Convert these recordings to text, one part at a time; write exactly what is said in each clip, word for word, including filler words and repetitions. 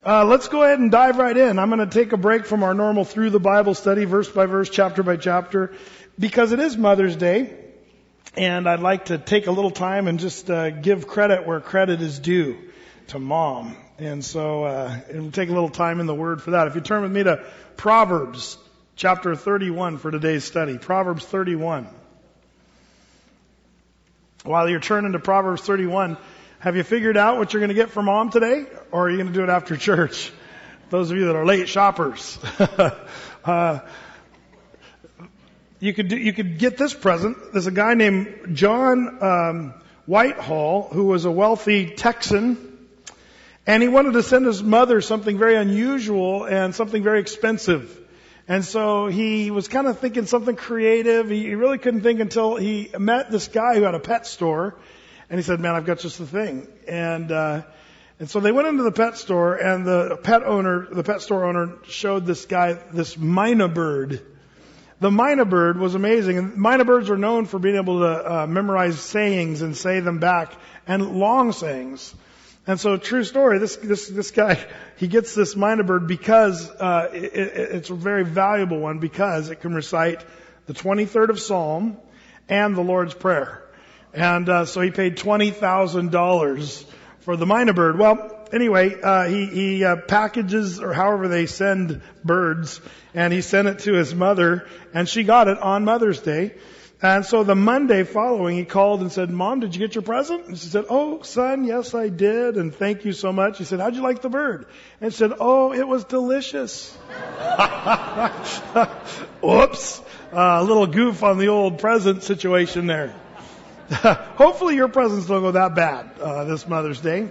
Uh, let's go ahead and dive right in. I'm going to take a break from our normal through the Bible study, verse by verse, chapter by chapter, because it is Mother's Day, and I'd like to take a little time and just uh, give credit where credit is due to Mom. And so uh, it'll take a little time in the Word for that. If you turn with me to Proverbs chapter thirty-one for today's study, Proverbs thirty-one. While you're turning to Proverbs thirty-one, have you figured out what you're going to get from Mom today? Or are you going to do it after church? Those of you that are late shoppers. uh, you could do, you could get this present. There's a guy named John um, Whitehall who was a wealthy Texan. And he wanted to send his mother something very unusual and something very expensive. And so he was kind of thinking something creative. He really couldn't think until he met this guy who had a pet store. And he said, man, I've got just the thing. And, uh, and so they went into the pet store, and the pet owner, the pet store owner showed this guy this mynah bird. The mynah bird was amazing. And mynah birds are known for being able to uh, memorize sayings and say them back, and long sayings. And so, true story, this, this, this guy, he gets this mynah bird because, uh, it, it, it's a very valuable one because it can recite the twenty-third of Psalm and the Lord's Prayer. And uh, so he paid twenty thousand dollars for the mynah bird. Well, anyway, uh, he, he uh, packages, or however they send birds, and he sent it to his mother, and she got it on Mother's Day. And so the Monday following, he called and said, Mom, did you get your present? And she said, oh, son, yes, I did, and thank you so much. He said, how'd you like the bird? And she said, oh, it was delicious. Whoops. Uh, a little goof on the old present situation there. Hopefully your presents don't go that bad uh, this Mother's Day.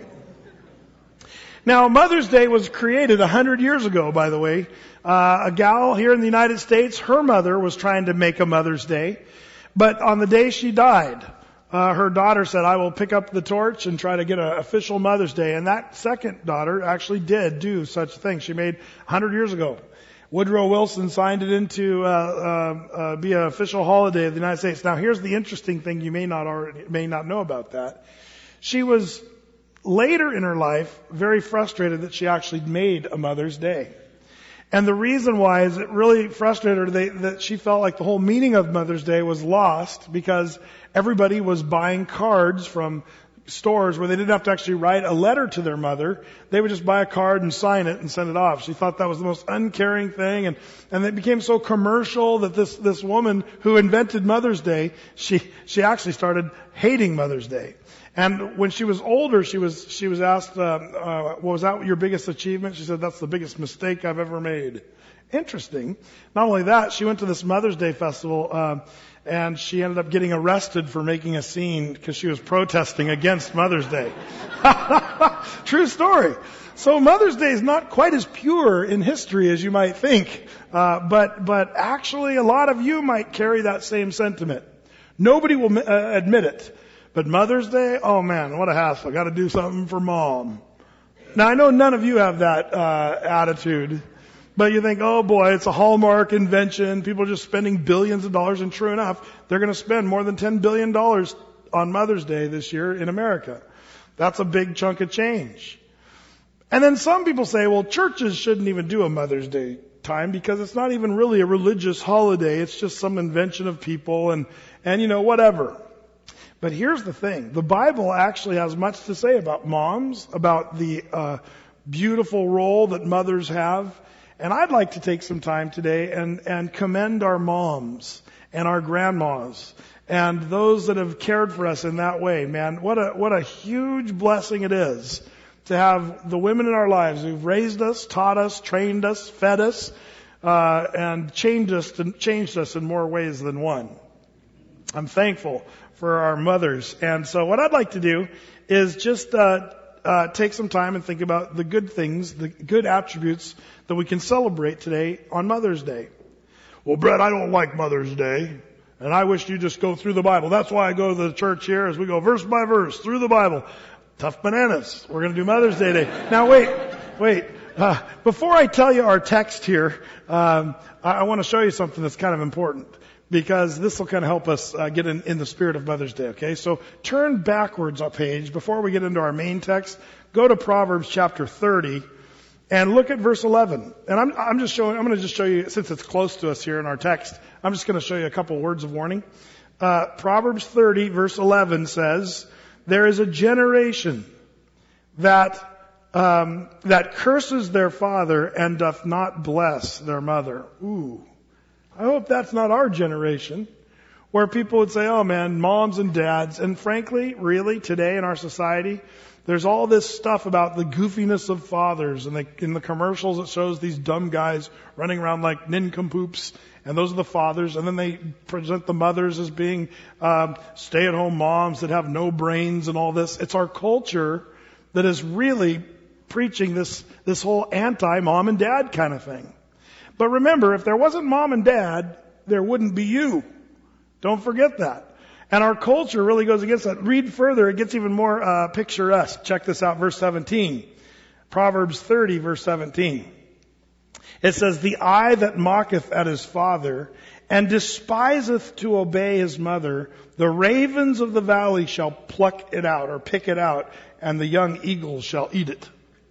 Now, Mother's Day was created a hundred years ago, by the way. Uh, a gal here in the United States, her mother was trying to make a Mother's Day. But on the day she died, uh, her daughter said, I will pick up the torch and try to get an official Mother's Day. And that second daughter actually did do such a thing. She made a hundred years ago. Woodrow Wilson signed it into uh, uh, uh, be an official holiday of the United States. Now, here's the interesting thing you may not already may not know about that. She was later in her life very frustrated that she actually made a Mother's Day, and the reason why is it really frustrated her they, that she felt like the whole meaning of Mother's Day was lost because everybody was buying cards from stores where they didn't have to actually write a letter to their mother. They would just buy a card and sign it and send it off. She thought that was the most uncaring thing, and, and it became so commercial that this, this woman who invented Mother's Day, she, she actually started hating Mother's Day. And when she was older, she was, she was asked, uh, uh, what was that your biggest achievement? She said, that's the biggest mistake I've ever made. Interesting. Not only that, she went to this Mother's Day festival, uh, and she ended up getting arrested for making a scene because she was protesting against Mother's Day. True story. So Mother's Day is not quite as pure in history as you might think. Uh, but, but actually a lot of you might carry that same sentiment. Nobody will uh, admit it. But Mother's Day, oh man, what a hassle. I got to do something for Mom. Now I know none of you have that, uh, attitude. But you think, oh boy, it's a Hallmark invention. People are just spending billions of dollars. And true enough, they're going to spend more than ten billion dollars on Mother's Day this year in America. That's a big chunk of change. And then some people say, well, churches shouldn't even do a Mother's Day time because it's not even really a religious holiday. It's just some invention of people and, and you know, whatever. But here's the thing. The Bible actually has much to say about moms, about the uh, beautiful role that mothers have. And I'd like to take some time today and, and commend our moms and our grandmas and those that have cared for us in that way. Man, what a, what a huge blessing it is to have the women in our lives who've raised us, taught us, trained us, fed us, uh, and changed us, to, changed us in more ways than one. I'm thankful for our mothers. And so what I'd like to do is just, uh, Uh, take some time and think about the good things, the good attributes that we can celebrate today on Mother's Day. Well, Brett, I don't like Mother's Day, and I wish you just go through the Bible. That's why I go to the church here, as we go verse by verse through the Bible. Tough bananas. We're going to do Mother's Day today. Now, wait, wait. Uh, before I tell you our text here, um, I, I want to show you something that's kind of important. Because this will kind of help us uh, get in, in the spirit of Mother's Day, okay? So turn backwards a page before we get into our main text. Go to Proverbs chapter thirty, And look at verse eleven. And I'm, I'm just showing, I'm going to just show you, since it's close to us here in our text, I'm just going to show you a couple words of warning. Uh, Proverbs thirty verse eleven says, there is a generation that, um, that curses their father and doth not bless their mother. Ooh. I hope that's not our generation, where people would say, oh man, moms and dads. And frankly, really, today in our society, there's all this stuff about the goofiness of fathers, and the, in the commercials it shows these dumb guys running around like nincompoops, and those are the fathers, and then they present the mothers as being um, stay-at-home moms that have no brains and all this. It's our culture that is really preaching this, this whole anti-mom and dad kind of thing. But remember, if there wasn't mom and dad, there wouldn't be you. Don't forget that. And our culture really goes against that. Read further, it gets even more uh, picturesque. Check this out, verse seventeen. Proverbs thirty, verse seventeen. It says, the eye that mocketh at his father, and despiseth to obey his mother, the ravens of the valley shall pluck it out, or pick it out, and the young eagles shall eat it.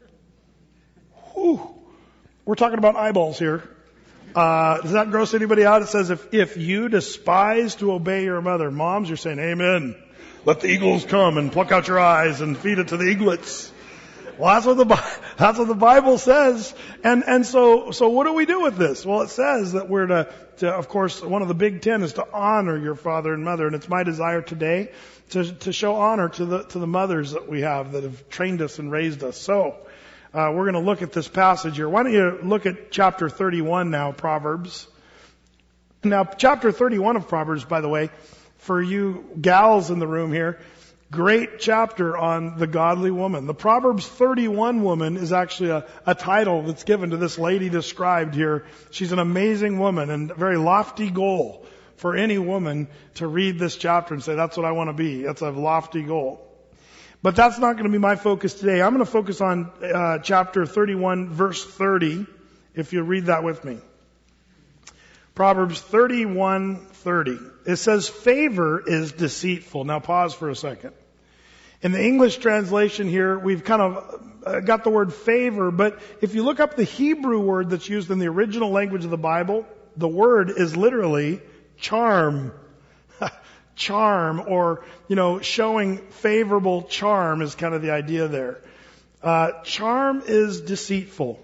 Whew. We're talking about eyeballs here. Uh, does that gross anybody out? It says, if, if you despise to obey your mother, moms, you're saying, amen. Let the eagles come and pluck out your eyes and feed it to the eaglets. Well, that's what the, that's what the Bible says. And, and so, so what do we do with this? Well, it says that we're to, to, of course, one of the big ten is to honor your father and mother. And it's my desire today to, to show honor to the, to the mothers that we have that have trained us and raised us. So, Uh, we're going to look at this passage here. Why don't you look at chapter thirty-one now, Proverbs. Now, chapter thirty-one of Proverbs, by the way, for you gals in the room here, great chapter on the godly woman. The Proverbs thirty-one woman is actually a, a title that's given to this lady described here. She's an amazing woman and a very lofty goal for any woman to read this chapter and say, that's what I want to be. That's a lofty goal. But that's not going to be my focus today. I'm going to focus on uh, chapter thirty-one, verse thirty, if you read that with me. Proverbs thirty-one thirty. It says, favor is deceitful. Now pause for a second. In the English translation here, we've kind of uh, got the word favor, but if you look up the Hebrew word that's used in the original language of the Bible, the word is literally charm. Charm, or, you know, showing favorable charm is kind of the idea there. Uh, charm is deceitful.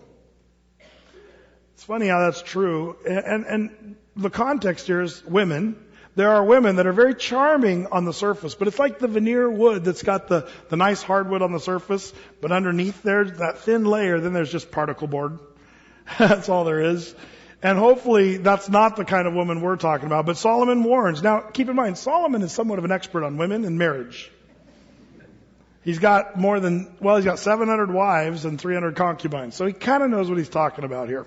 It's funny how that's true. And, and, and the context here is women. There are women that are very charming on the surface, but it's like the veneer wood that's got the, the nice hardwood on the surface, but underneath there's that thin layer, then there's just particle board. That's all there is. And hopefully that's not the kind of woman we're talking about. But Solomon warns. Now, keep in mind, Solomon is somewhat of an expert on women and marriage. He's got more than, well, he's got seven hundred wives and three hundred concubines. So he kind of knows what he's talking about here.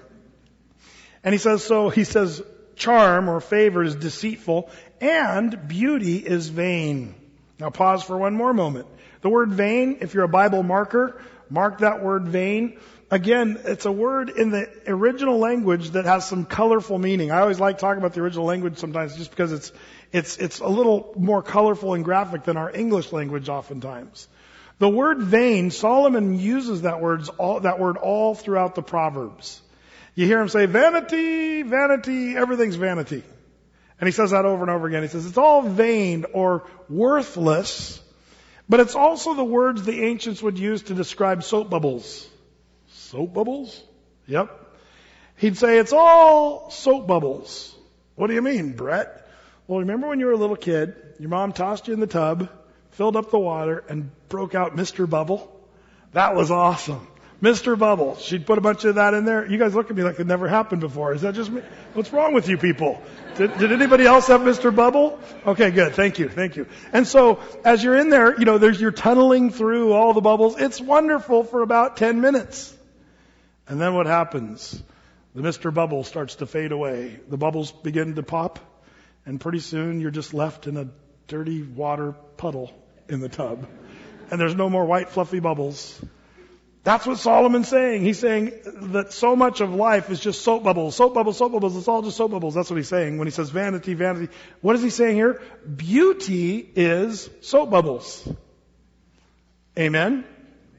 And he says, so he says, charm or favor is deceitful and beauty is vain. Now pause for one more moment. The word vain, if you're a Bible marker, mark that word vain. Again, it's a word in the original language that has some colorful meaning. I always like talking about the original language sometimes just because it's, it's, it's a little more colorful and graphic than our English language oftentimes. The word vain, Solomon uses that words, all, that word all throughout the Proverbs. You hear him say, vanity, vanity, everything's vanity. And he says that over and over again. He says, it's all vain or worthless, but it's also the words the ancients would use to describe soap bubbles. Soap bubbles? Yep. He'd say, it's all soap bubbles. What do you mean, Brett? Well, remember when you were a little kid, your mom tossed you in the tub, filled up the water, and broke out Mister Bubble? That was awesome. Mister Bubble. She'd put a bunch of that in there. You guys look at me like it never happened before. Is that just me? What's wrong with you people? Did, did anybody else have Mister Bubble? Okay, good. Thank you. Thank you. And so, as you're in there, you know, there's, you're tunneling through all the bubbles. It's wonderful for about ten minutes. And then what happens? The Mister Bubble starts to fade away. The bubbles begin to pop, and pretty soon you're just left in a dirty water puddle in the tub. And there's no more white fluffy bubbles. That's what Solomon's saying. He's saying that so much of life is just soap bubbles, soap bubbles, soap bubbles. It's all just soap bubbles. That's what he's saying when he says vanity, vanity. What is he saying here? Beauty is soap bubbles. Amen?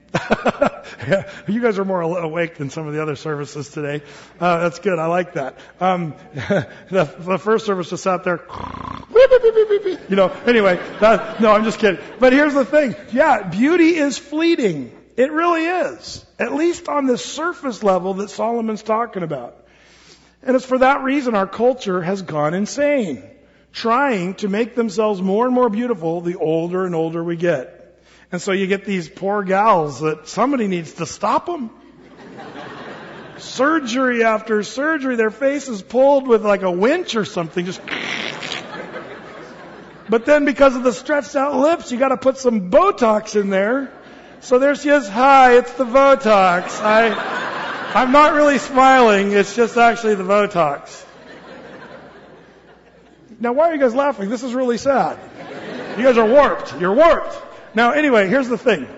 Yeah, you guys are more awake than some of the other services today. Uh, that's good. I like that. Um, the, the first service just sat there, you know, anyway, that, no, I'm just kidding. But here's the thing. Yeah, beauty is fleeting. It really is. At least on the surface level that Solomon's talking about. And it's for that reason our culture has gone insane, trying to make themselves more and more beautiful the older and older we get. And so you get these poor gals that somebody needs to stop them. Surgery after surgery, their face is pulled with like a winch or something, just. But then because of the stretched out lips, you got to put some Botox in there. So there she is. Hi, it's the Botox. I, I'm not really smiling. It's just actually the Botox. Now, why are you guys laughing? This is really sad. You guys are warped. You're warped. Now, anyway, here's the thing.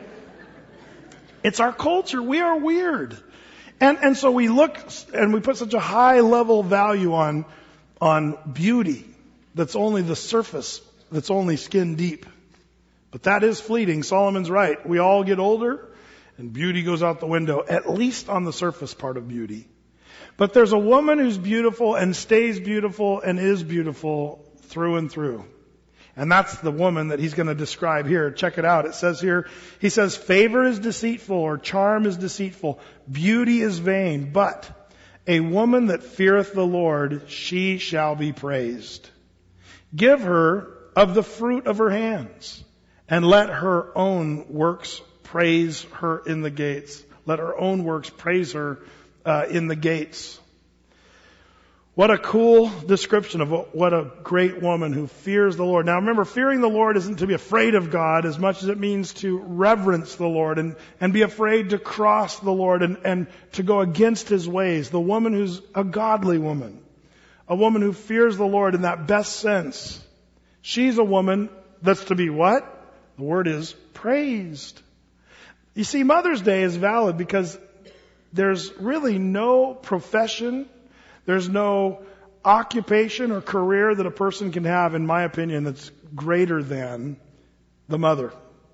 It's our culture. We are weird. And, and so we look and we put such a high level value on, on beauty that's only the surface, that's only skin deep. But that is fleeting. Solomon's right. We all get older and beauty goes out the window, at least on the surface part of beauty. But there's a woman who's beautiful and stays beautiful and is beautiful through and through. And that's the woman that he's going to describe here. Check it out. It says here, he says, favor is deceitful, or charm is deceitful. Beauty is vain. But a woman that feareth the Lord, she shall be praised. Give her of the fruit of her hands, and let her own works praise her in the gates. Let her own works praise her uh, in the gates. What a cool description of what a great woman who fears the Lord. Now remember, fearing the Lord isn't to be afraid of God as much as it means to reverence the Lord and, and be afraid to cross the Lord and, and to go against His ways. The woman who's a godly woman. A woman who fears the Lord in that best sense. She's a woman that's to be what? The word is praised. You see, Mother's Day is valid because there's really no profession, there's no occupation or career that a person can have, in my opinion, that's greater than the mother.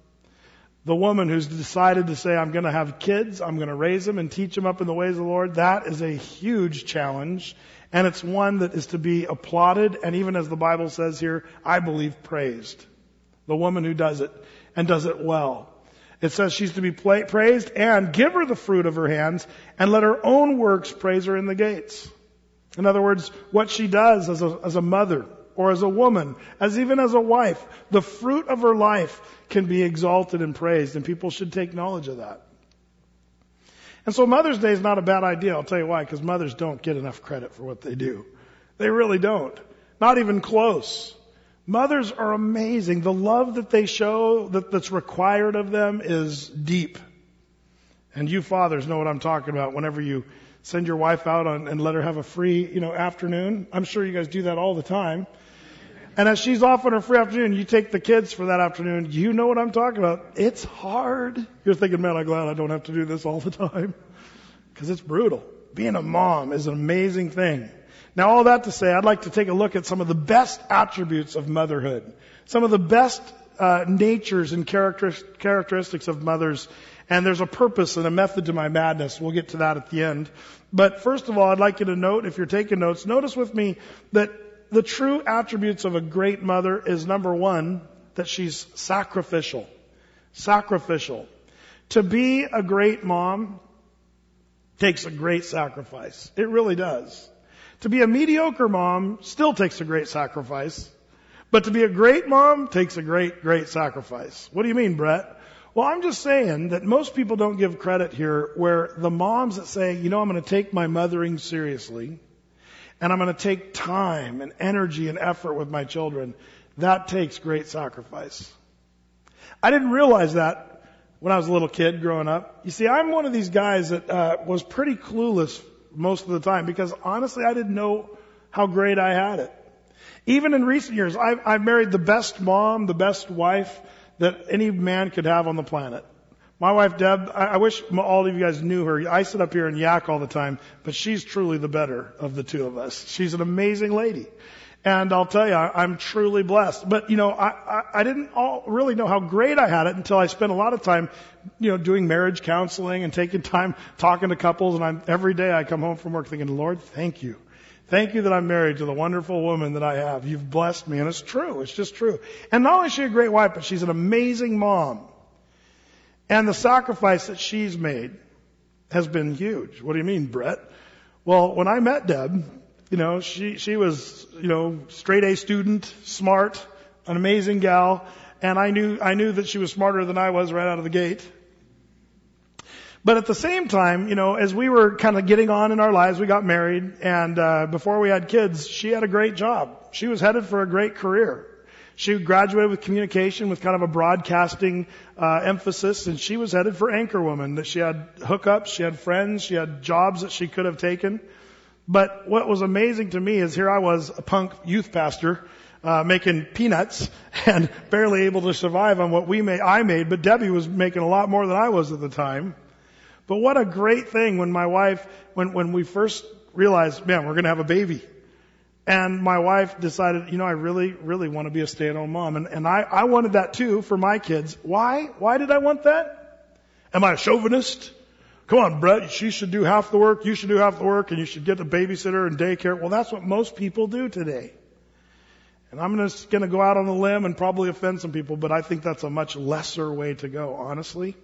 The woman who's decided to say, I'm going to have kids, I'm going to raise them and teach them up in the ways of the Lord, that is a huge challenge. And it's one that is to be applauded, and even as the Bible says here, I believe praised. The woman who does it, and does it well. It says she's to be praised, and give her the fruit of her hands, and let her own works praise her in the gates. In other words, what she does as a, as a mother, or as a woman, as even as a wife, the fruit of her life can be exalted and praised, and people should take knowledge of that. And so Mother's Day is not a bad idea. I'll tell you why, because mothers don't get enough credit for what they do. They really don't. Not even close. Mothers are amazing. The love that they show, that, that's required of them, is deep. And you fathers know what I'm talking about whenever you send your wife out on, and let her have a free, you know, afternoon. I'm sure you guys do that all the time. And as she's off on her free afternoon, you take the kids for that afternoon. You know what I'm talking about. It's hard. You're thinking, man, I'm glad I don't have to do this all the time. Because it's brutal. Being a mom is an amazing thing. Now, all that to say, I'd like to take a look at some of the best attributes of motherhood. Some of the best uh, natures and character- characteristics of mothers. And there's a purpose and a method to my madness. We'll get to that at the end. But first of all, I'd like you to note, if you're taking notes, notice with me that the true attributes of a great mother is, number one, that she's sacrificial. Sacrificial. To be a great mom takes a great sacrifice. It really does. To be a mediocre mom still takes a great sacrifice. But to be a great mom takes a great, great sacrifice. What do you mean, Brett? Well, I'm just saying that most people don't give credit here, where the moms that say, you know, I'm going to take my mothering seriously, and I'm going to take time and energy and effort with my children, that takes great sacrifice. I didn't realize that when I was a little kid growing up. You see, I'm one of these guys that uh, was pretty clueless most of the time, because honestly, I didn't know how great I had it. Even in recent years, I've, I've married the best mom, the best wife that any man could have on the planet. My wife, Deb, I, I wish all of you guys knew her. I sit up here and yak all the time, but she's truly the better of the two of us. She's an amazing lady. And I'll tell you, I, I'm truly blessed. But, you know, I, I, I didn't all really know how great I had it until I spent a lot of time, you know, doing marriage counseling and taking time talking to couples. And I'm, every day I come home from work thinking, Lord, thank you. Thank you that I'm married to the wonderful woman that I have. You've blessed me. And it's true. It's just true. And not only is she a great wife, but she's an amazing mom. And the sacrifice that she's made has been huge. What do you mean, Brett? Well, when I met Deb, you know, she, she was, you know, straight A student, smart, an amazing gal. And I knew, I knew that she was smarter than I was right out of the gate. But at the same time, you know, as we were kind of getting on in our lives, we got married. And, uh, before we had kids, she had a great job. She was headed for a great career. She graduated with communication with kind of a broadcasting, uh, emphasis. And she was headed for anchorwoman. That she had hookups, she had friends, she had jobs that she could have taken. But what was amazing to me is here I was, a punk youth pastor, uh, making peanuts and barely able to survive on what we made, I made, but Debbie was making a lot more than I was at the time. But what a great thing when my wife, when, when we first realized, man, we're going to have a baby. And my wife decided, you know, I really, really want to be a stay-at-home mom. And, and I, I wanted that too for my kids. Why? Why did I want that? Am I a chauvinist? Come on, Brett, she should do half the work, you should do half the work, and you should get a babysitter and daycare. Well, that's what most people do today. And I'm just going to go out on a limb and probably offend some people, but I think that's a much lesser way to go, honestly.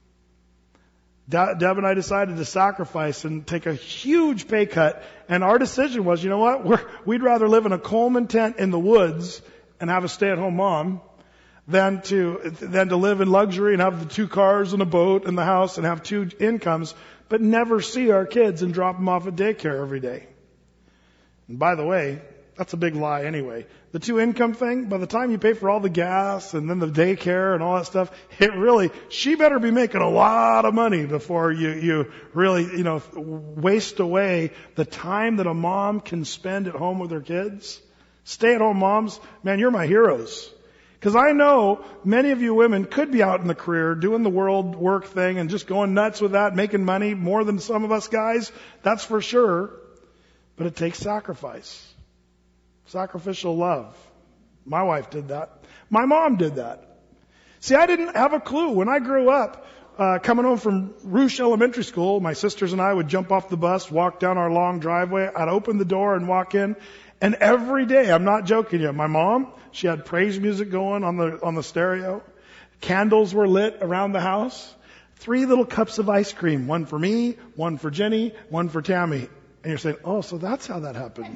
De- Deb and I decided to sacrifice and take a huge pay cut, and our decision was, you know what, We're, we'd rather live in a Coleman tent in the woods and have a stay-at-home mom than to, than to live in luxury and have the two cars and a boat and the house and have two incomes, but never see our kids and drop them off at daycare every day. And by the way, that's a big lie anyway. The two income thing, by the time you pay for all the gas and then the daycare and all that stuff, it really, she better be making a lot of money before you, you really, you know, waste away the time that a mom can spend at home with her kids. Stay-at-home moms, man, you're my heroes. Because I know many of you women could be out in the career doing the world work thing and just going nuts with that, making money more than some of us guys. That's for sure. But it takes sacrifice. Sacrificial love. My wife did that. My mom did that. See, I didn't have a clue. When I grew up, uh, coming home from Rouge Elementary School, my sisters and I would jump off the bus, walk down our long driveway. I'd open the door and walk in. And every day, I'm not joking you, my mom, she had praise music going on the, on the stereo. Candles were lit around the house. Three little cups of ice cream. One for me, one for Jenny, one for Tammy. And you're saying, oh, so that's how that happened.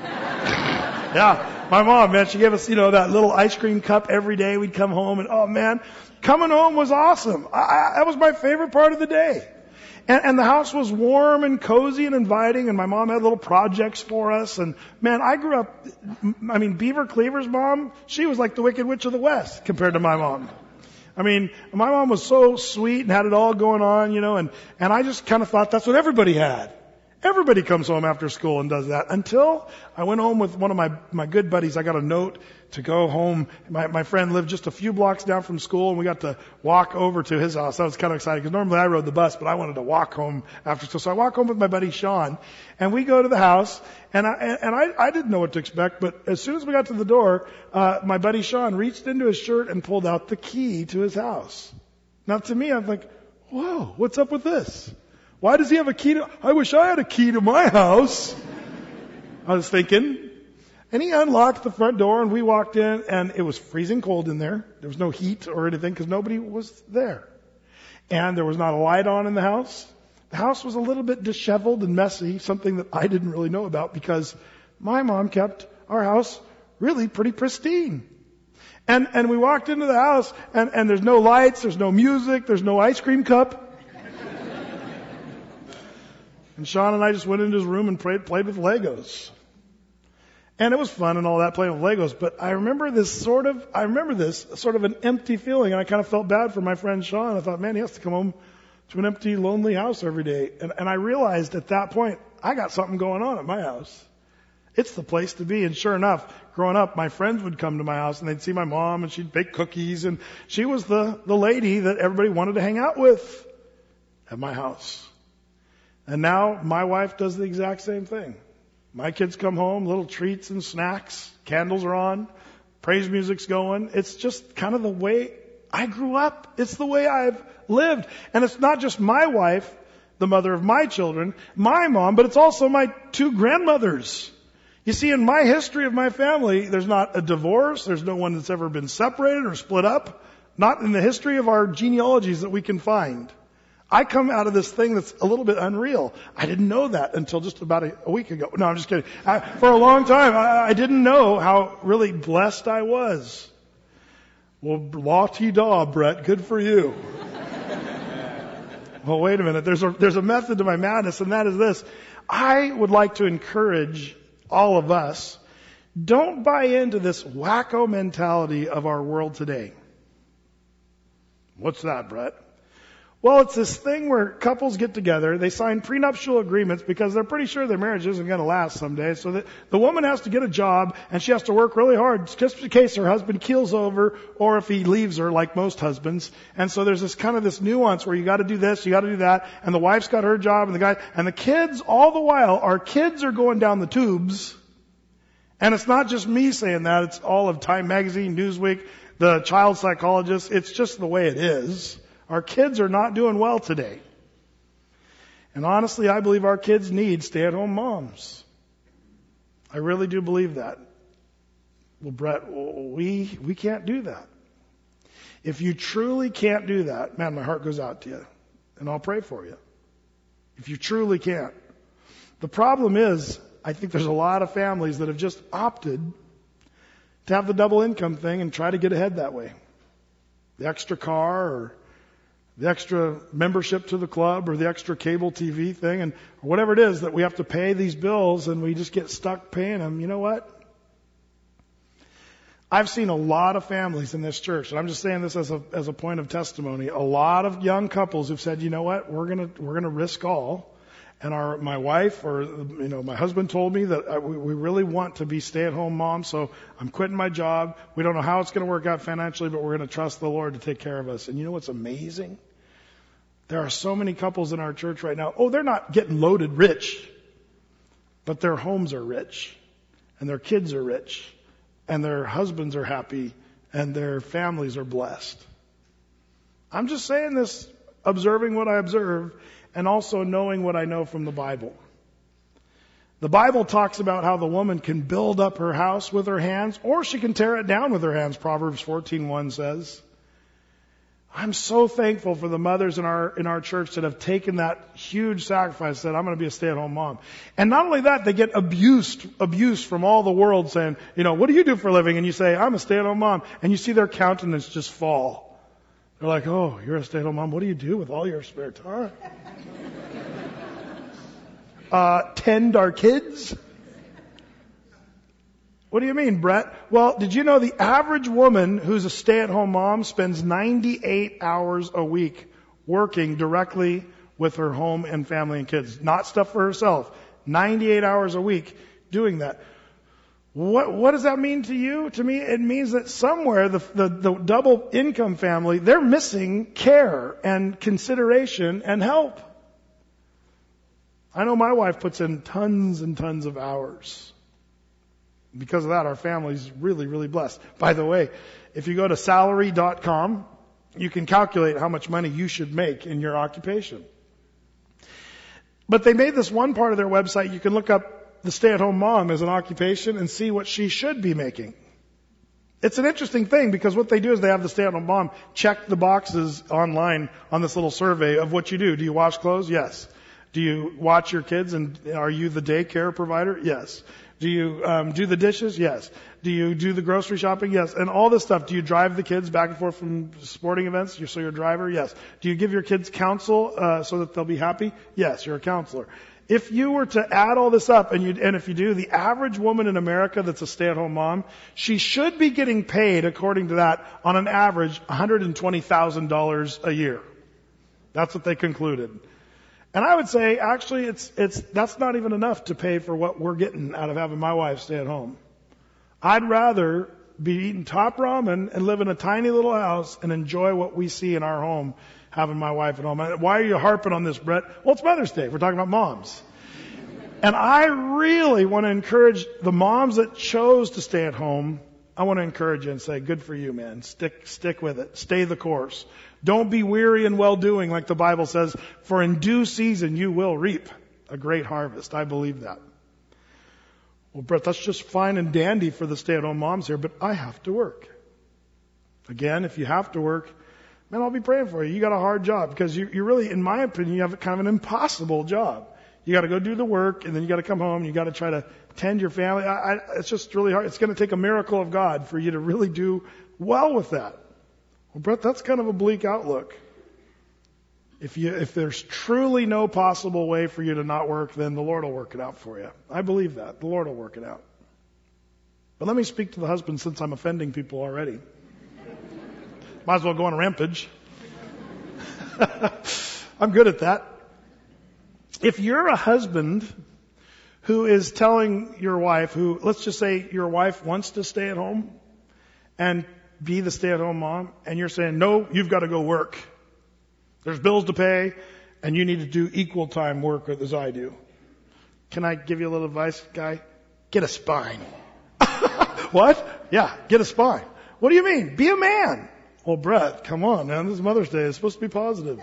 Yeah, my mom, man, she gave us, you know, that little ice cream cup every day. We'd come home and, oh man, coming home was awesome. I, I, that was my favorite part of the day. And, and the house was warm and cozy and inviting, and my mom had little projects for us. And man, I grew up, I mean, Beaver Cleaver's mom, she was like the Wicked Witch of the West compared to my mom. I mean, my mom was so sweet and had it all going on, you know, and, and I just kind of thought that's what everybody had. Everybody comes home after school and does that. Until I went home with one of my, my good buddies. I got a note to go home. My, my friend lived just a few blocks down from school, and we got to walk over to his house. I was kind of excited because normally I rode the bus, but I wanted to walk home after school. So I walk home with my buddy Sean, and we go to the house, and I, and I, I didn't know what to expect, but as soon as we got to the door, uh, my buddy Sean reached into his shirt and pulled out the key to his house. Now to me, I'm like, whoa, what's up with this? Why does he have a key to, I wish I had a key to my house. I was thinking. And he unlocked the front door and we walked in and it was freezing cold in there. There was no heat or anything because nobody was there. And there was not a light on in the house. The house was a little bit disheveled and messy, something that I didn't really know about because my mom kept our house really pretty pristine. And, and we walked into the house and, and there's no lights, there's no music, there's no ice cream cup. And Sean and I just went into his room and played, played with Legos. And it was fun and all that, playing with Legos. But I remember this sort of, I remember this sort of an empty feeling. And I kind of felt bad for my friend Sean. I thought, man, he has to come home to an empty, lonely house every day. And, and I realized at that point, I got something going on at my house. It's the place to be. And sure enough, growing up, my friends would come to my house and they'd see my mom and she'd bake cookies. And she was the, the lady that everybody wanted to hang out with at my house. And now my wife does the exact same thing. My kids come home, little treats and snacks, candles are on, praise music's going. It's just kind of the way I grew up. It's the way I've lived. And it's not just my wife, the mother of my children, my mom, but it's also my two grandmothers. You see, in my history of my family, there's not a divorce. There's no one that's ever been separated or split up. Not in the history of our genealogies that we can find. I come out of this thing that's a little bit unreal. I didn't know that until just about a, a week ago. No, I'm just kidding. I, for a long time, I, I didn't know how really blessed I was. Well, la-ti-da, Brett. Good for you. Well, wait a minute. There's a, there's a method to my madness, and that is this. I would like to encourage all of us, don't buy into this wacko mentality of our world today. What's that, Brett? Well, it's this thing where couples get together, they sign prenuptial agreements because they're pretty sure their marriage isn't going to last someday. So that the woman has to get a job and she has to work really hard just in case her husband keels over or if he leaves her, like most husbands. And so there's this kind of this nuance where you got to do this, you got to do that, and the wife's got her job and the guy, and the kids, all the while, our kids are going down the tubes. And it's not just me saying that, it's all of Time Magazine, Newsweek, the child psychologist. It's just the way it is. Our kids are not doing well today. And honestly, I believe our kids need stay-at-home moms. I really do believe that. Well, Brett, we, we can't do that. If you truly can't do that, man, my heart goes out to you. And I'll pray for you. If you truly can't. The problem is, I think there's a lot of families that have just opted to have the double income thing and try to get ahead that way. The extra car or the extra membership to the club or the extra cable T V thing and whatever it is that we have to pay these bills and we just get stuck paying them. You know what? I've seen a lot of families in this church, and I'm just saying this as a as a point of testimony. A lot of young couples who've said, you know what, we're gonna we're gonna risk all. And our, my wife or, you know, my husband told me that I, we, we really want to be stay-at-home moms, so I'm quitting my job. We don't know how it's going to work out financially, but we're going to trust the Lord to take care of us. And you know what's amazing? There are so many couples in our church right now. Oh, they're not getting loaded rich, but their homes are rich, and their kids are rich, and their husbands are happy, and their families are blessed. I'm just saying this, observing what I observe, and also knowing what I know from the Bible. The Bible talks about how the woman can build up her house with her hands, or she can tear it down with her hands, Proverbs fourteen one says. I'm so thankful for the mothers in our in our church that have taken that huge sacrifice, said, I'm going to be a stay-at-home mom. And not only that, they get abused, abused from all the world saying, you know, what do you do for a living? And you say, I'm a stay-at-home mom. And you see their countenance just fall. They're like, oh, you're a stay-at-home mom. What do you do with all your spare time? Uh, tend our kids? What do you mean, Brett? Well, did you know the average woman who's a stay-at-home mom spends ninety-eight hours a week working directly with her home and family and kids? Not stuff for herself. ninety-eight hours a week doing that. What, what does that mean to you? To me, it means that somewhere the, the, the double income family, they're missing care and consideration and help. I know my wife puts in tons and tons of hours. Because of that, our family's really, really blessed. By the way, if you go to salary dot com, you can calculate how much money you should make in your occupation. But they made this one part of their website, you can look up the stay-at-home mom as an occupation and see what she should be making. It's an interesting thing because what they do is they have the stay-at-home mom check the boxes online on this little survey of what you do. Do you wash clothes? Yes. Do you watch your kids and are you the daycare provider? Yes. Do you um, do the dishes? Yes. Do you do the grocery shopping? Yes. And all this stuff. Do you drive the kids back and forth from sporting events? So you're a driver? Yes. Do you give your kids counsel uh, so that they'll be happy? Yes, you're a counselor. If you were to add all this up, and you, and if you do, the average woman in America that's a stay-at-home mom, she should be getting paid, according to that, on an average, one hundred twenty thousand dollars a year. That's what they concluded. And I would say, actually, it's, it's, that's not even enough to pay for what we're getting out of having my wife stay at home. I'd rather be eating top ramen and live in a tiny little house and enjoy what we see in our home, having my wife at home. Why are you harping on this, Brett? Well, it's Mother's Day. We're talking about moms. And I really want to encourage the moms that chose to stay at home. I want to encourage you and say, good for you, man. Stick, stick with it. Stay the course. Don't be weary in well-doing, like the Bible says, for in due season you will reap a great harvest. I believe that. Well, Brett, that's just fine and dandy for the stay-at-home moms here, but I have to work. Again, if you have to work, man, I'll be praying for you. You got a hard job because you, you really, in my opinion, you have kind of an impossible job. You got to go do the work, and then you got to come home. And you got to try to tend your family. I, I, it's just really hard. It's going to take a miracle of God for you to really do well with that. Well, Brett, that's kind of a bleak outlook. If you, if there's truly no possible way for you to not work, then the Lord will work it out for you. I believe that. The Lord will work it out. But let me speak to the husband since I'm offending people already. Might as well go on a rampage. I'm good at that. If you're a husband who is telling your wife, who, let's just say your wife wants to stay at home and be the stay-at-home mom, and you're saying, no, you've got to go work. There's bills to pay, and you need to do equal time work as I do. Can I give you a little advice, guy? Get a spine. What? Yeah, get a spine. What do you mean? Be a man. Well, Brett, come on, man. This is Mother's Day. It's supposed to be positive.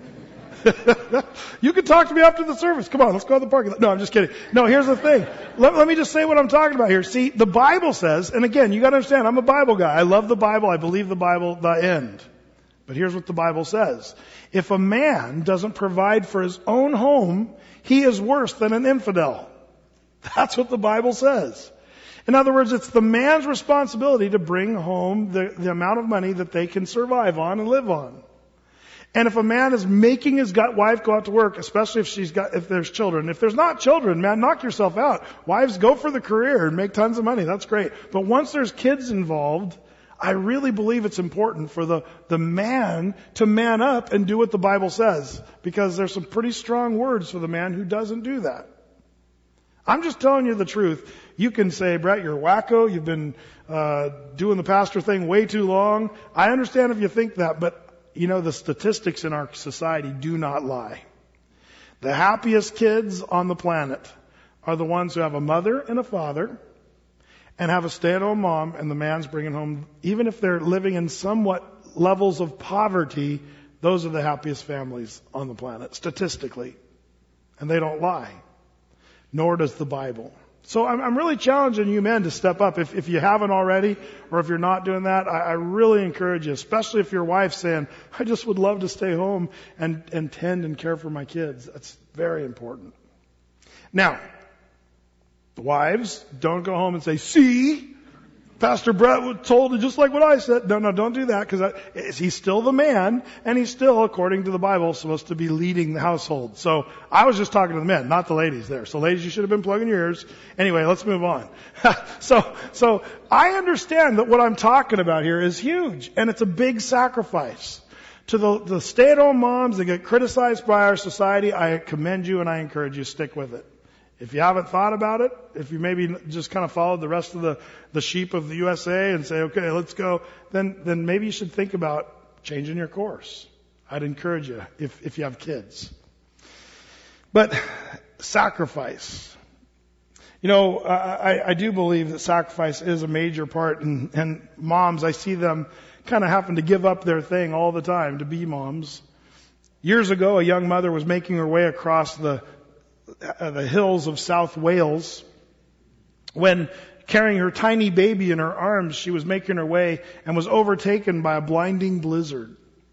You can talk to me after the service. Come on, let's go to the parking lot. No, I'm just kidding. No, here's the thing. Let, let me just say what I'm talking about here. See, the Bible says, and again, you got to understand, I'm a Bible guy. I love the Bible. I believe the Bible, the end. But here's what the Bible says. If a man doesn't provide for his own home, he is worse than an infidel. That's what the Bible says. In other words, it's the man's responsibility to bring home the, the amount of money that they can survive on and live on. And if a man is making his wife go out to work, especially if she's got, if there's children, if there's not children, man, knock yourself out. Wives, go for the career and make tons of money. That's great. But once there's kids involved, I really believe it's important for the, the man to man up and do what the Bible says. Because there's some pretty strong words for the man who doesn't do that. I'm just telling you the truth. You can say, Brett, you're wacko. You've been uh, doing the pastor thing way too long. I understand if you think that, but you know, the statistics in our society do not lie. The happiest kids on the planet are the ones who have a mother and a father and have a stay-at-home mom, and the man's bringing home, even if they're living in somewhat levels of poverty, those are the happiest families on the planet, statistically. And they don't lie. Nor does the Bible. So I'm, I'm really challenging you men to step up. If, if you haven't already, or if you're not doing that, I, I really encourage you, especially if your wife's saying, I just would love to stay home and, and tend and care for my kids. That's very important. Now, the wives, don't go home and say, see, Pastor Brett told just like what I said. No, no, don't do that, because he's still the man, and he's still, according to the Bible, supposed to be leading the household. So I was just talking to the men, not the ladies there. So ladies, you should have been plugging your ears. Anyway, let's move on. so, so I understand that what I'm talking about here is huge, and it's a big sacrifice. To the, the stay-at-home moms that get criticized by our society, I commend you and I encourage you to stick with it. If you haven't thought about it, if you maybe just kind of followed the rest of the, the sheep of the U S A and say, okay, let's go, then, then maybe you should think about changing your course. I'd encourage you if, if you have kids. But sacrifice. You know, I, I do believe that sacrifice is a major part, and, and moms, I see them kind of having to give up their thing all the time to be moms. Years ago, a young mother was making her way across the Uh, the hills of South Wales, when carrying her tiny baby in her arms, she was making her way and was overtaken by a blinding blizzard.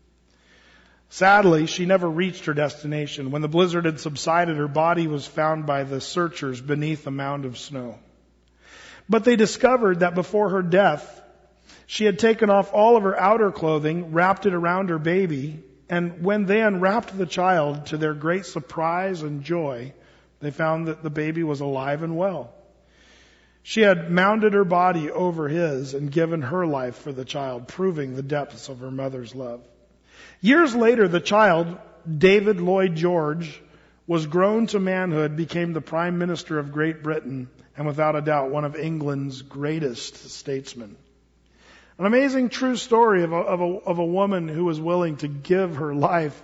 Sadly, she never reached her destination. When the blizzard had subsided, her body was found by the searchers beneath a mound of snow. But they discovered that before her death, she had taken off all of her outer clothing, wrapped it around her baby, and when they unwrapped the child, to their great surprise and joy, they found that the baby was alive and well. She had mounded her body over his and given her life for the child, proving the depths of her mother's love. Years later, the child, David Lloyd George, was grown to manhood, became the Prime Minister of Great Britain, and without a doubt, one of England's greatest statesmen. An amazing true story of a, of a, of a woman who was willing to give her life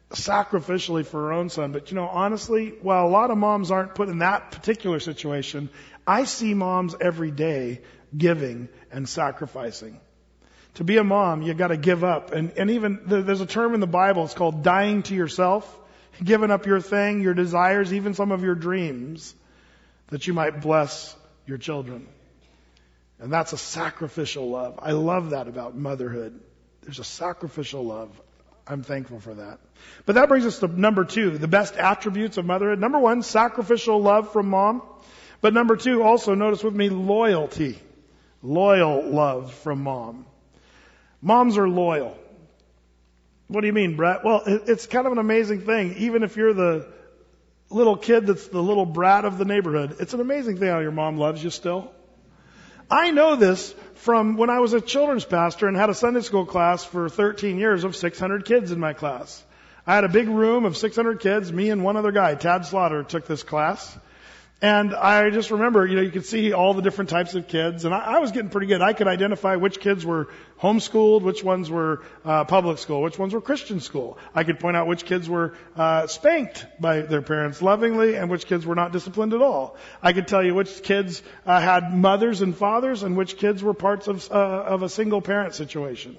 sacrificially for her own son. But you know, honestly, while a lot of moms aren't put in that particular situation, I see moms every day giving and sacrificing. To be a mom, you got to give up. And, and even there's a term in the Bible, it's called dying to yourself, giving up your thing, your desires, even some of your dreams, that you might bless your children. And that's a sacrificial love. I love that about motherhood. There's a sacrificial love. I'm thankful for that. But that brings us to number two, the best attributes of motherhood. Number one, sacrificial love from mom. But number two, also notice with me, loyalty. Loyal love from mom. Moms are loyal. What do you mean, Brett? Well, it's kind of an amazing thing. Even if you're the little kid that's the little brat of the neighborhood, it's an amazing thing how your mom loves you still. I know this from when I was a children's pastor and had a Sunday school class for thirteen years of six hundred kids in my class. I had a big room of six hundred kids. Me and one other guy, Tad Slaughter, took this class. And I just remember, you know, you could see all the different types of kids. And I, I was getting pretty good. I could identify which kids were homeschooled, which ones were uh, public school, which ones were Christian school. I could point out which kids were uh, spanked by their parents lovingly and which kids were not disciplined at all. I could tell you which kids uh, had mothers and fathers and which kids were parts of, uh, of a single parent situation.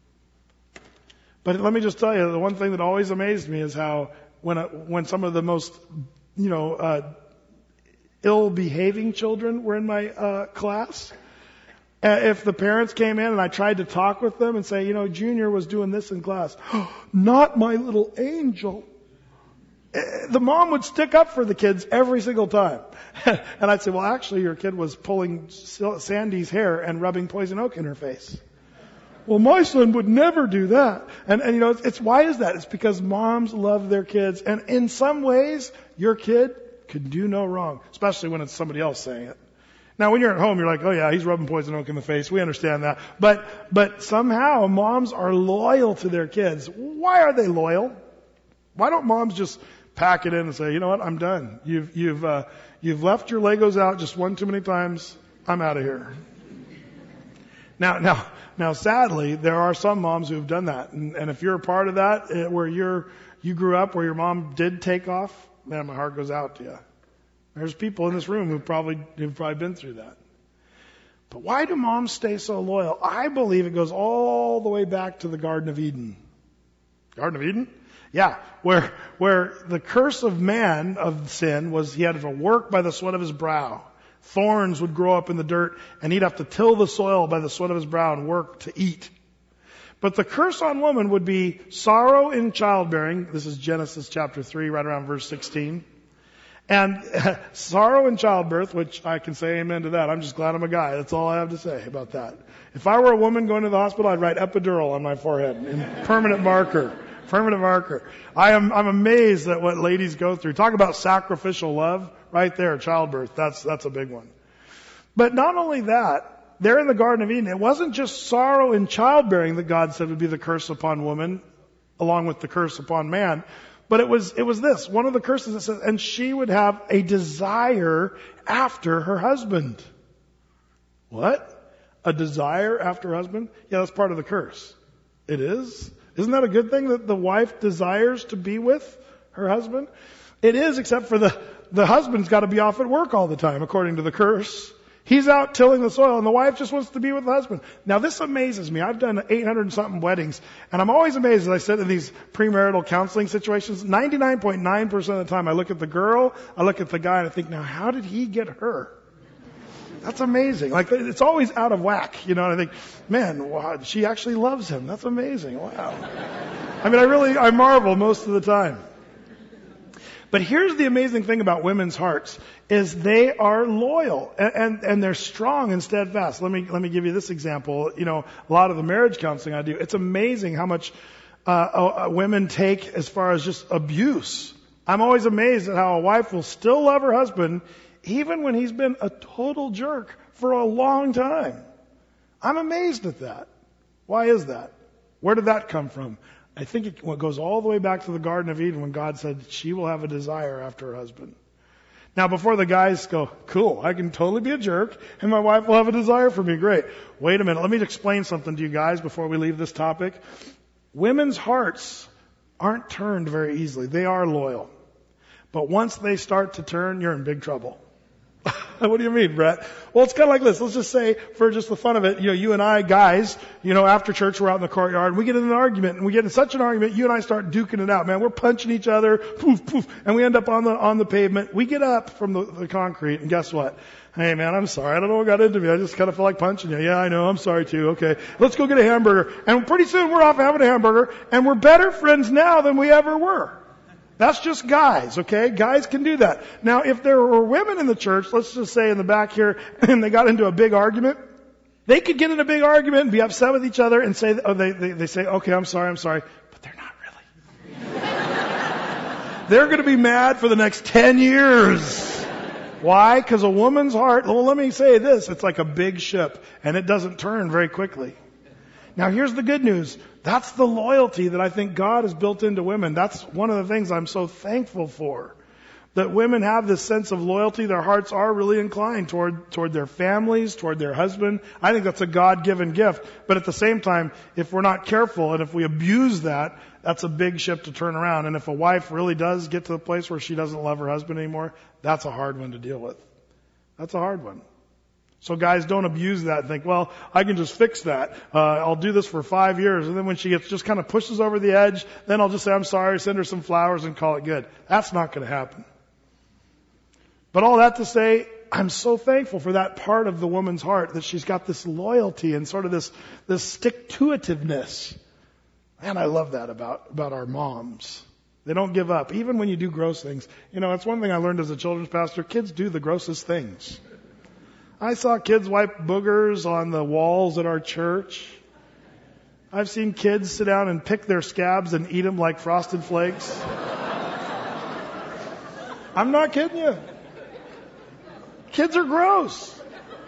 But let me just tell you, the one thing that always amazed me is how when, uh, when some of the most, you know, uh, ill-behaving children were in my uh, class. Uh, if the parents came in and I tried to talk with them and say, you know, Junior was doing this in class. Not my little angel. Uh, the mom would stick up for the kids every single time. And I'd say, well, actually, your kid was pulling Sandy's hair and rubbing poison oak in her face. Well, my son would never do that. And, and you know, it's, it's why is that? It's because moms love their kids. And in some ways, your kid could do no wrong, especially when it's somebody else saying it. Now, when you're at home, you're like, oh yeah, he's rubbing poison oak in the face. We understand that. But, but somehow moms are loyal to their kids. Why are they loyal? Why don't moms just pack it in and say, you know what, I'm done. You've, you've, uh, you've left your Legos out just one too many times. I'm out of here. Now, now, now sadly, there are some moms who've done that. And, and if you're a part of that, uh, where you're, you grew up where your mom did take off, man, my heart goes out to you. There's people in this room who probably who've probably been through that. But why do moms stay so loyal? I believe it goes all the way back to the Garden of Eden. Garden of Eden? Yeah, where where the curse of man of sin was he had to work by the sweat of his brow. Thorns would grow up in the dirt, and he'd have to till the soil by the sweat of his brow and work to eat. But the curse on woman would be sorrow in childbearing. This is Genesis chapter three, right around verse sixteen. And uh, sorrow in childbirth, which I can say amen to that. I'm just glad I'm a guy. That's all I have to say about that. If I were a woman going to the hospital, I'd write epidural on my forehead in permanent marker. Permanent marker. I am, I'm amazed at what ladies go through. Talk about sacrificial love. Right there, childbirth. That's, that's a big one. But not only that, there in the Garden of Eden, it wasn't just sorrow in childbearing that God said would be the curse upon woman, along with the curse upon man. But it was, it was this. One of the curses that says, and she would have a desire after her husband. What? A desire after her husband? Yeah, that's part of the curse. It is? Isn't that a good thing that the wife desires to be with her husband? It is, except for the, the husband's got to be off at work all the time, according to the curse. He's out tilling the soil, and the wife just wants to be with the husband. Now, this amazes me. I've done eight hundred and something weddings, and I'm always amazed, as I said, in these premarital counseling situations. ninety-nine point nine percent of the time, I look at the girl, I look at the guy, and I think, now, how did he get her? That's amazing. Like, it's always out of whack, you know, and I think, man, wow, she actually loves him. That's amazing. Wow. I mean, I really, I marvel most of the time. But here's the amazing thing about women's hearts is they are loyal and, and, and they're strong and steadfast. Let me, let me give you this example. You know, a lot of the marriage counseling I do, it's amazing how much, uh, uh, women take as far as just abuse. I'm always amazed at how a wife will still love her husband even when he's been a total jerk for a long time. I'm amazed at that. Why is that? Where did that come from? I think it goes all the way back to the Garden of Eden when God said she will have a desire after her husband. Now, before the guys go, cool, I can totally be a jerk and my wife will have a desire for me. Great. Wait a minute. Let me explain something to you guys before we leave this topic. Women's hearts aren't turned very easily. They are loyal. But once they start to turn, you're in big trouble. What do you mean, Brett? Well, it's kind of like this. Let's just say, for just the fun of it, you know, you and I, guys, you know, after church, we're out in the courtyard, and we get in an argument, and we get in such an argument, you and I start duking it out, man. We're punching each other, poof, poof, and we end up on the, on the pavement. We get up from the, the concrete, and guess what? Hey, man, I'm sorry. I don't know what got into me. I just kind of feel like punching you. Yeah, I know. I'm sorry, too. Okay. Let's go get a hamburger. And pretty soon, we're off having a hamburger, and we're better friends now than we ever were. That's just guys, okay? Guys can do that. Now, if there were women in the church, let's just say in the back here, and they got into a big argument, they could get in a big argument and be upset with each other and say, oh, they, they, they say, okay, I'm sorry, I'm sorry, but they're not really. They're going to be mad for the next ten years. Why? Because a woman's heart, well, let me say this, it's like a big ship, and it doesn't turn very quickly. Now, here's the good news. That's the loyalty that I think God has built into women. That's one of the things I'm so thankful for. That women have this sense of loyalty. Their hearts are really inclined toward, toward their families, toward their husband. I think that's a God-given gift. But at the same time, if we're not careful and if we abuse that, that's a big ship to turn around. And if a wife really does get to the place where she doesn't love her husband anymore, that's a hard one to deal with. That's a hard one. So guys, don't abuse that and think, well, I can just fix that. Uh, I'll do this for five years. And then when she gets just kind of pushes over the edge, then I'll just say, I'm sorry, send her some flowers and call it good. That's not going to happen. But all that to say, I'm so thankful for that part of the woman's heart, that she's got this loyalty and sort of this, this stick-to-itiveness. Man, I love that about, about our moms. They don't give up, even when you do gross things. You know, that's one thing I learned as a children's pastor. Kids do the grossest things. I saw kids wipe boogers on the walls at our church. I've seen kids sit down and pick their scabs and eat them like Frosted Flakes. I'm not kidding you. Kids are gross.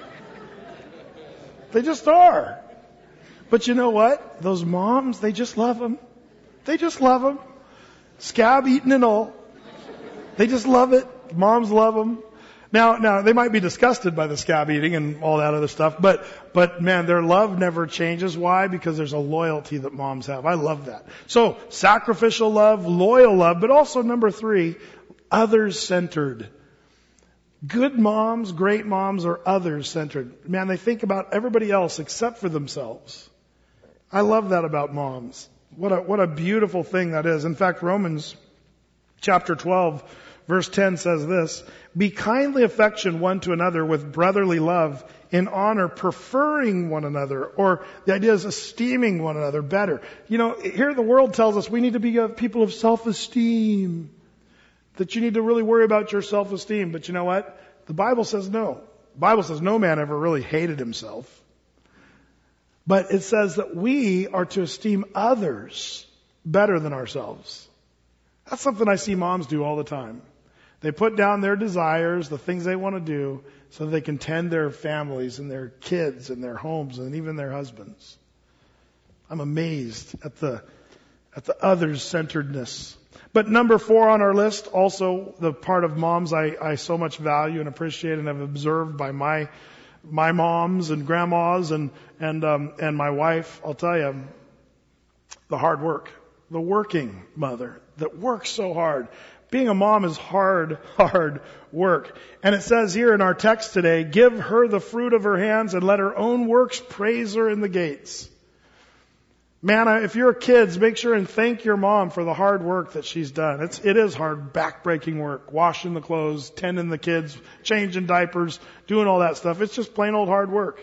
They just are. But you know what? Those moms, they just love them. They just love them. Scab eating and all. They just love it. Moms love them. Now, now they might be disgusted by the scab eating and all that other stuff, but, but man, their love never changes. Why? Because there's a loyalty that moms have. I love that. So, sacrificial love, loyal love, but also number three, others-centered. Good moms, great moms are others-centered. Man, they think about everybody else except for themselves. I love that about moms. What a, what a beautiful thing that is. In fact, Romans chapter twelve, verse ten says this, be kindly affectioned one to another with brotherly love, in honor, preferring one another, or the idea is esteeming one another better. You know, here the world tells us we need to be people of self-esteem, that you need to really worry about your self-esteem. But you know what? The Bible says no. The Bible says no man ever really hated himself. But it says that we are to esteem others better than ourselves. That's something I see moms do all the time. They put down their desires, the things they want to do, so that they can tend their families and their kids and their homes and even their husbands. I'm amazed at the at the others-centeredness. But number four on our list, also the part of moms I, I so much value and appreciate and have observed by my my moms and grandmas and and um, and my wife. I'll tell you, the hard work, the working mother that works so hard. Being a mom is hard, hard work. And it says here in our text today, give her the fruit of her hands and let her own works praise her in the gates. Man, if you're kids, make sure and thank your mom for the hard work that she's done. It's, it is hard, back-breaking work. Washing the clothes, tending the kids, changing diapers, doing all that stuff. It's just plain old hard work.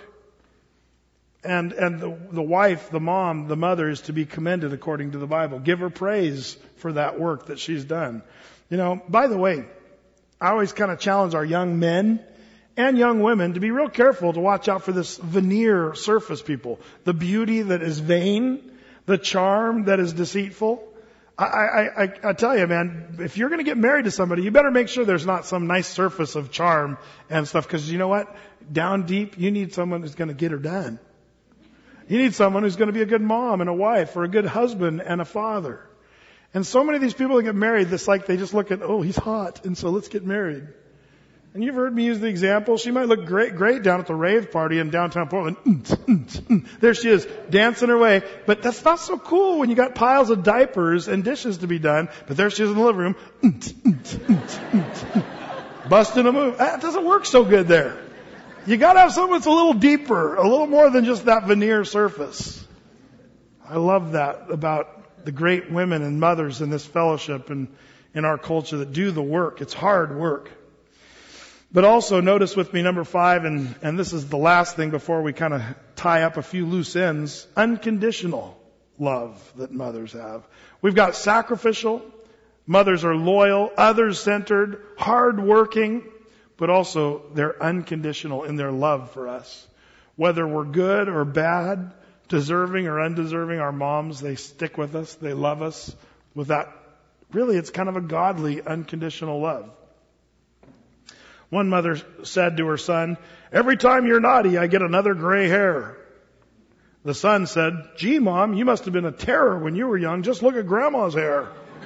And, and the, the wife, the mom, the mother is to be commended according to the Bible. Give her praise for that work that she's done. You know, by the way, I always kind of challenge our young men and young women to be real careful to watch out for this veneer surface people. The beauty that is vain, the charm that is deceitful. I, I, I, I tell you, man, if you're going to get married to somebody, you better make sure there's not some nice surface of charm and stuff. Because you know what? Down deep, you need someone who's going to get her done. You need someone who's going to be a good mom and a wife or a good husband and a father. And so many of these people that get married, it's like they just look at, oh, he's hot, and so let's get married. And you've heard me use the example. She might look great, great down at the rave party in downtown Portland. There she is, dancing her way. But that's not so cool when you got piles of diapers and dishes to be done. But there she is in the living room, busting a move. That doesn't work so good there. You got to have something that's a little deeper, a little more than just that veneer surface. I love that about the great women and mothers in this fellowship and in our culture that do the work. It's hard work. But also notice with me number five, and, and this is the last thing before we kind of tie up a few loose ends, unconditional love that mothers have. We've got sacrificial, mothers are loyal, others-centered, hard-working, but also they're unconditional in their love for us. Whether we're good or bad, deserving or undeserving, our moms, they stick with us, they love us with that. Really, it's kind of a godly, unconditional love. One mother said to her son, "Every time you're naughty, I get another gray hair." The son said, "Gee, Mom, you must have been a terror when you were young. Just look at Grandma's hair."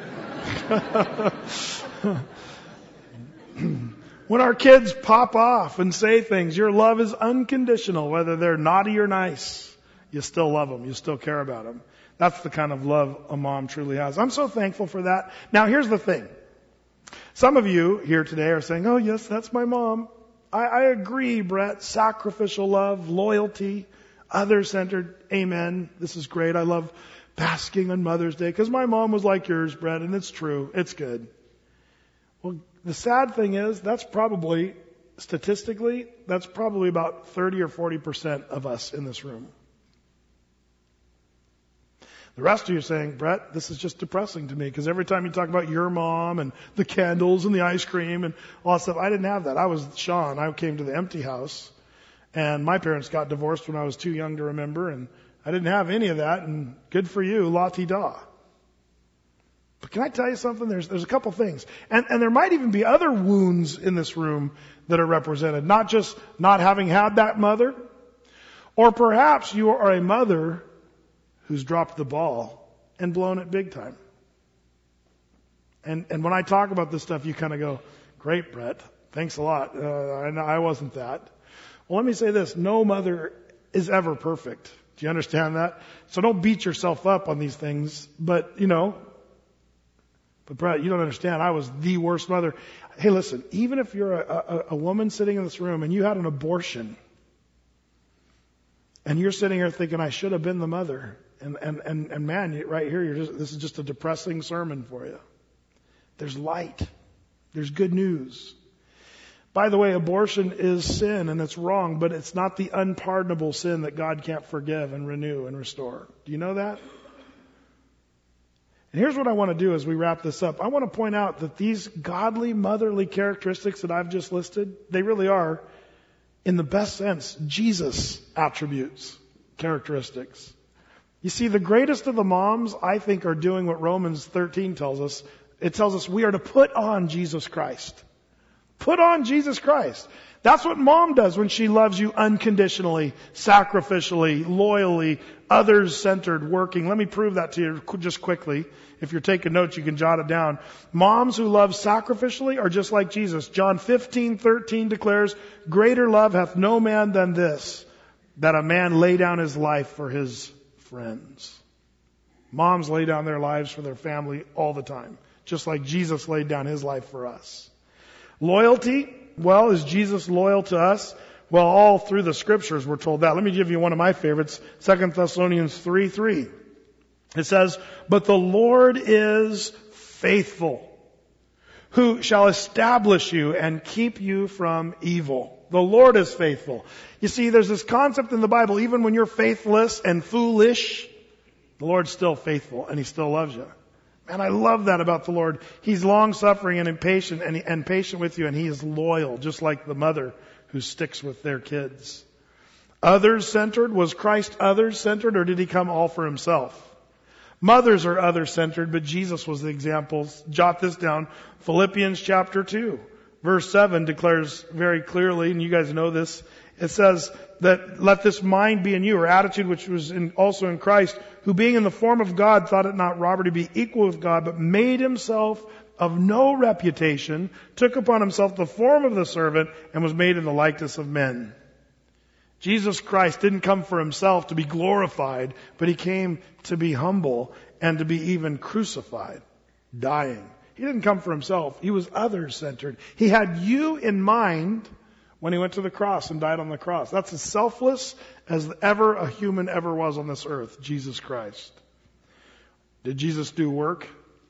When our kids pop off and say things, your love is unconditional, whether they're naughty or nice. You still love them. You still care about them. That's the kind of love a mom truly has. I'm so thankful for that. Now, here's the thing. Some of you here today are saying, "Oh, yes, that's my mom." I, I agree, Brett. Sacrificial love, loyalty, other-centered. Amen. This is great. I love basking on Mother's Day because my mom was like yours, Brett, and it's true. It's good. Well, the sad thing is that's probably, statistically, that's probably about thirty or forty percent of us in this room. The rest of you are saying, "Brett, this is just depressing to me because every time you talk about your mom and the candles and the ice cream and all that stuff," I didn't have that. I was Sean. I came to the empty house and my parents got divorced when I was too young to remember, and I didn't have any of that, and good for you, la-ti-da. But can I tell you something? There's, there's a couple things. And, and there might even be other wounds in this room that are represented. Not just not having had that mother, or perhaps you are a mother who's dropped the ball and blown it big time. And and when I talk about this stuff, you kind of go, "Great, Brett. Thanks a lot. Uh, I, I wasn't that." Well, let me say this. No mother is ever perfect. Do you understand that? So don't beat yourself up on these things. But, you know, but Brett, you don't understand. I was the worst mother. Hey, listen, even if you're a, a, a woman sitting in this room and you had an abortion, and you're sitting here thinking, "I should have been the mother," And, and, and, and man, you, right here, you're just, this is just a depressing sermon for you. There's light. There's good news. By the way, abortion is sin and it's wrong, but it's not the unpardonable sin that God can't forgive and renew and restore. Do you know that? And here's what I want to do as we wrap this up. I want to point out that these godly, motherly characteristics that I've just listed, they really are, in the best sense, Jesus attributes, characteristics. You see, the greatest of the moms, I think, are doing what Romans thirteen tells us. It tells us we are to put on Jesus Christ. Put on Jesus Christ. That's what mom does when she loves you unconditionally, sacrificially, loyally, others-centered, working. Let me prove that to you just quickly. If you're taking notes, you can jot it down. Moms who love sacrificially are just like Jesus. John fifteen thirteen declares, "Greater love hath no man than this, that a man lay down his life for his friends." Moms lay down their lives for their family all the time, just like Jesus laid down his life for us. Loyalty, well, is Jesus loyal to us? Well, all through the scriptures we're told that. Let me give you one of my favorites, Second Thessalonians three three. It says, "But the Lord is faithful, who shall establish you and keep you from evil." The Lord is faithful. You see, there's this concept in the Bible, even when you're faithless and foolish, the Lord's still faithful and He still loves you. Man, I love that about the Lord. He's long-suffering and impatient and, and patient with you, and He is loyal, just like the mother who sticks with their kids. Others-centered, was Christ others-centered, or did He come all for Himself? Mothers are others-centered, but Jesus was the example. Jot this down. Philippians chapter two. Verse seven declares very clearly, and you guys know this, it says that let this mind be in you, or attitude which was in, also in Christ, who being in the form of God thought it not robbery to be equal with God, but made Himself of no reputation, took upon himself the form of the servant, and was made in the likeness of men. Jesus Christ didn't come for himself to be glorified, but he came to be humble and to be even crucified, dying. He didn't come for himself. He was others-centered. He had you in mind when he went to the cross and died on the cross. That's as selfless as ever a human ever was on this earth, Jesus Christ. Did Jesus do work?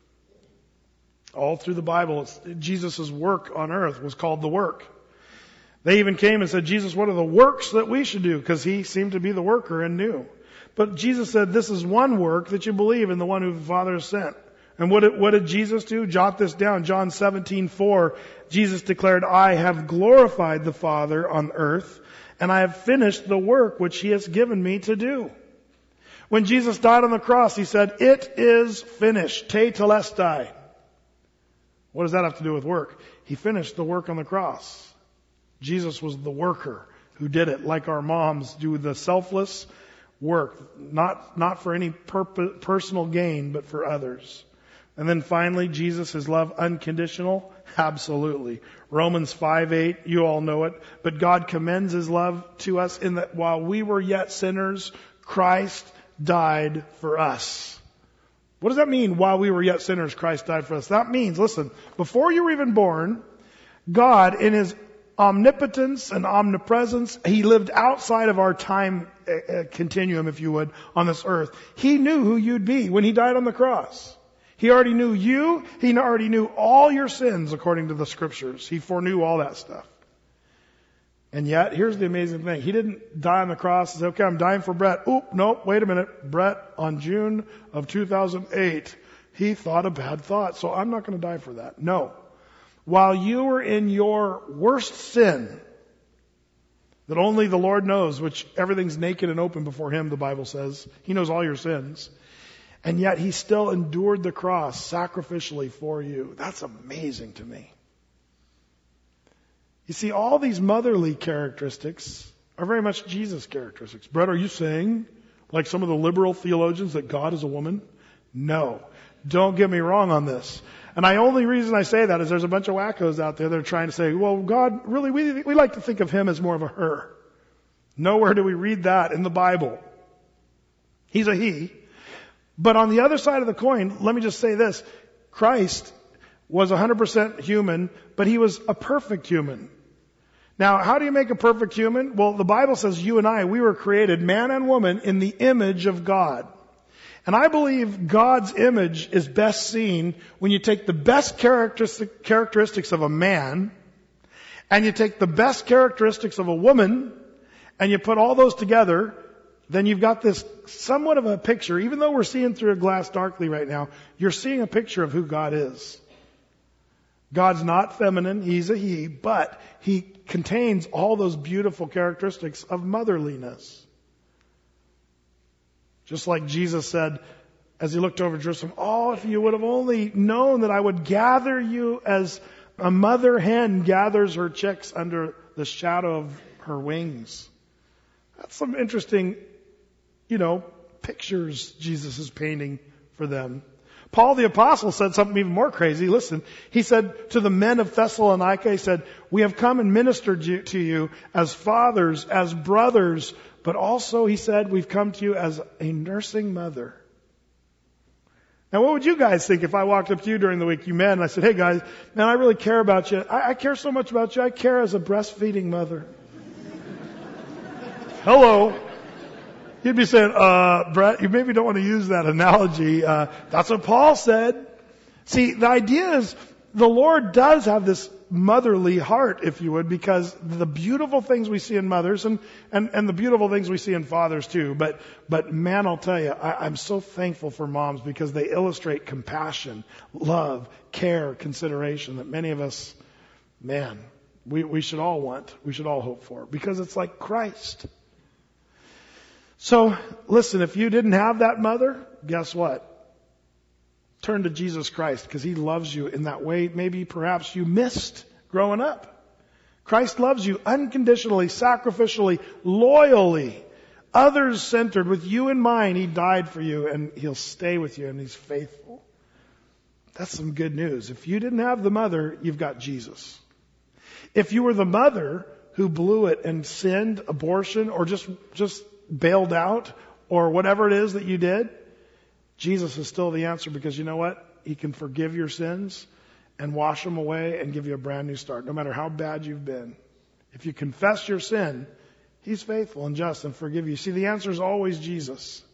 All through the Bible, Jesus' work on earth was called the work. They even came and said, Jesus, what are the works that we should do? Because he seemed to be the worker and knew. But Jesus said, this is one work, that you believe in the one who the Father has sent. And what did, what did Jesus do? Jot this down. John seventeen four. Jesus declared, I have glorified the Father on earth, and I have finished the work which he has given me to do. When Jesus died on the cross, he said, it is finished. Te telestai. What does that have to do with work? He finished the work on the cross. Jesus was the worker who did it, like our moms do the selfless work, not, not for any purpose, personal gain, but for others. And then finally, Jesus, his love unconditional? Absolutely. Romans five eight, you all know it. But God commends his love to us in that while we were yet sinners, Christ died for us. What does that mean, while we were yet sinners, Christ died for us? That means, listen, before you were even born, God, in his omnipotence and omnipresence, he lived outside of our time uh, continuum, if you would, on this earth. He knew who you'd be when he died on the cross. He already knew you. He already knew all your sins according to the scriptures. He foreknew all that stuff. And yet, here's the amazing thing. He didn't die on the cross and say, okay, I'm dying for Brett. Oop, nope, wait a minute. Brett, on June of two thousand eight, he thought a bad thought, so I'm not going to die for that. No. While you were in your worst sin, that only the Lord knows, which everything's naked and open before him, the Bible says. He knows all your sins. And yet he still endured the cross sacrificially for you. That's amazing to me. You see, all these motherly characteristics are very much Jesus' characteristics. Brett, are you saying, like some of the liberal theologians, that God is a woman? No. Don't get me wrong on this. And the only reason I say that is there's a bunch of wackos out there that are trying to say, well, God, really, we, we like to think of him as more of a her. Nowhere do we read that in the Bible. He's a he. But on the other side of the coin, let me just say this. Christ was one hundred percent human, but he was a perfect human. Now, how do you make a perfect human? Well, the Bible says you and I, we were created, man and woman, in the image of God. And I believe God's image is best seen when you take the best characteristic, characteristics of a man and you take the best characteristics of a woman and you put all those together, then you've got this somewhat of a picture. Even though we're seeing through a glass darkly right now, you're seeing a picture of who God is. God's not feminine, he's a he, but he contains all those beautiful characteristics of motherliness. Just like Jesus said, as he looked over Jerusalem, oh, if you would have only known that I would gather you as a mother hen gathers her chicks under the shadow of her wings. That's some interesting, you know, pictures Jesus is painting for them. Paul the Apostle said something even more crazy. Listen, he said to the men of Thessalonica, he said, we have come and ministered to you as fathers, as brothers, but also, he said, we've come to you as a nursing mother. Now, what would you guys think if I walked up to you during the week, you men, and I said, hey guys, man, I really care about you. I, I care so much about you. I care as a breastfeeding mother. Hello. You'd be saying, uh, Brett, you maybe don't want to use that analogy. Uh, that's what Paul said. See, the idea is the Lord does have this motherly heart, if you would, because the beautiful things we see in mothers and, and, and the beautiful things we see in fathers too. But, but man, I'll tell you, I, I'm so thankful for moms because they illustrate compassion, love, care, consideration that many of us, man, we, we should all want, we should all hope for, because it's like Christ. So, listen, if you didn't have that mother, guess what? Turn to Jesus Christ, because he loves you in that way maybe perhaps you missed growing up. Christ loves you unconditionally, sacrificially, loyally, others-centered, with you in mind. He died for you, and he'll stay with you, and he's faithful. That's some good news. If you didn't have the mother, you've got Jesus. If you were the mother who blew it and sinned, abortion, or just, just bailed out, or whatever it is that you did, Jesus is still the answer, because you know what? He can forgive your sins and wash them away and give you a brand new start, no matter how bad you've been. If you confess your sin, He's faithful and just and forgive you. See, the answer is always Jesus.